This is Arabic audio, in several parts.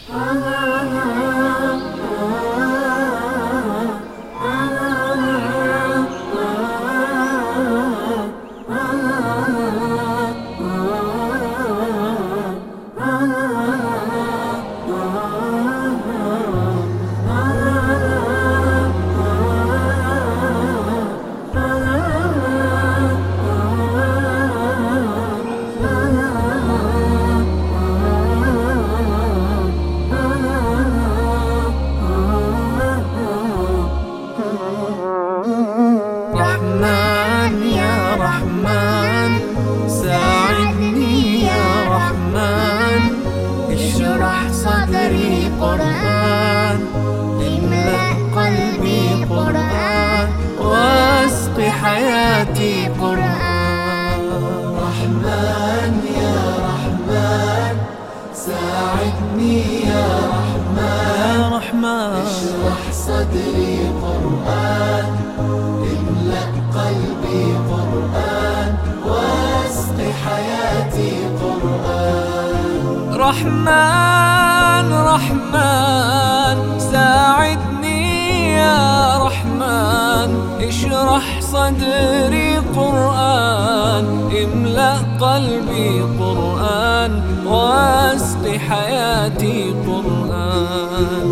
رحمن يا رحمن ساعدني يا رحمن، اشرح صدري قرآن، املأ قلبي قرآن، واسق حياتي قرآن. رحمن يا رحمن ساعدني يا رحمن، اشرح صدري قرآن، املأ قلبي قرآن، واسق حياتي قرآن. رحمن رحمن ساعدني يا رحمن، اشرح صدري قرآن، املأ قلبي قرآن، واسق حياتي قرآن.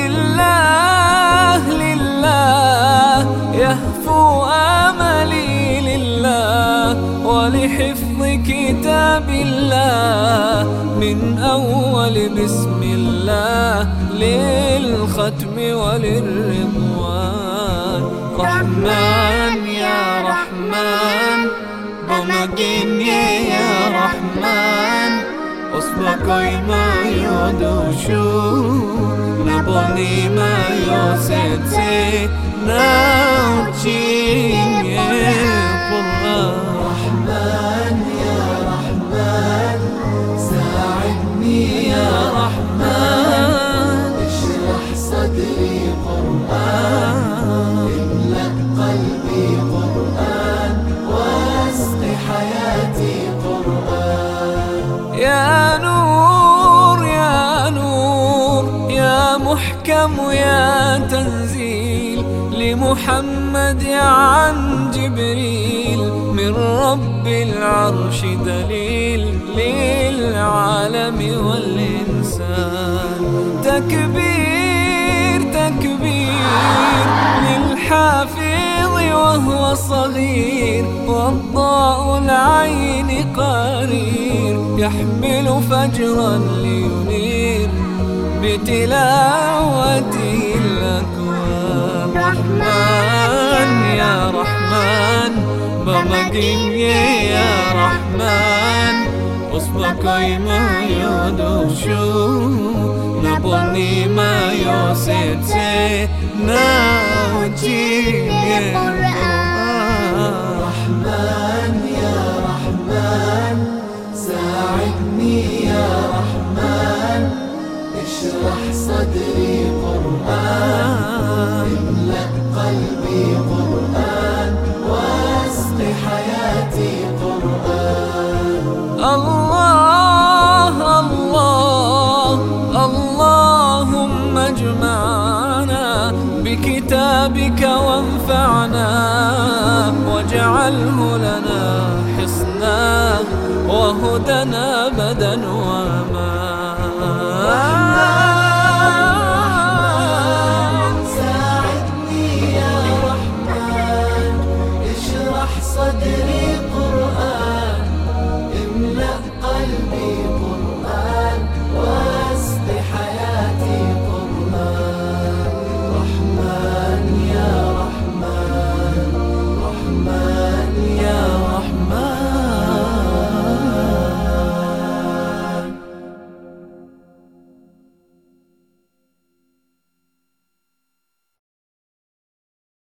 لله لله يهفو آملي لله، ولحفظ كتاب الله من أول بسم الله للختم وللرضوان. رحمن يا رحمن بمجيني يا رحمن، أصبحي ما يدوشو نبني ما يوسيتي ناوتشيني قرآن. رحمن يا رحمن ساعدني يا رحمن، اشرح صدري قرآن، املأ قلبي قرآن، واسق حياتي قرآن. يا نور يا نور يا محكم يا تنزيل لمحمد عن جبريل، من رب العرش دليل للعالم والإنسان. تكبير تكبير للحافظ وهو صغير، والضاء العين قرير يحمل فجرا لينير بتلاوته الأكوان. رحمن يا رحمن بمجيني يا رحمن، أصبحي ما يدوشو نبني ما يوسيتي ناوتشيني قرآن. رحمن يا رحمن ساعدني يا رحمن، اشرح صدري قرآن، املأ قلبي قرآن، واسق حياتي قرآن. الله الله اللهم اجمعنا بكتابك وانفعنا، واجعله لنا حصنا وهدنا أبدا وأمان. ساعدني يا رحمن اشرح صدري